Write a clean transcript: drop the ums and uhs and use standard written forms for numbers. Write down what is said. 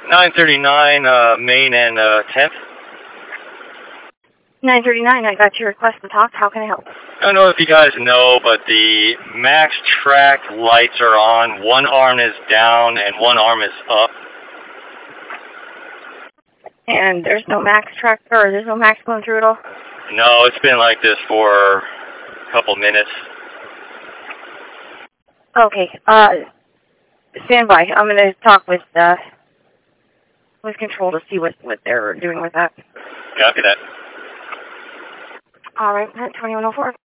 939, Main and 10th. 939, I got your request to talk. How can I help? I don't know if you guys know, but the Max Track lights are on. One arm is down and one arm is up. And there's no Max Track, or there's no Max going through it all? No, it's been like this for a couple minutes. Okay, stand by. I'm going to talk with control to see what they're doing with that. Copy that. All right, 2104.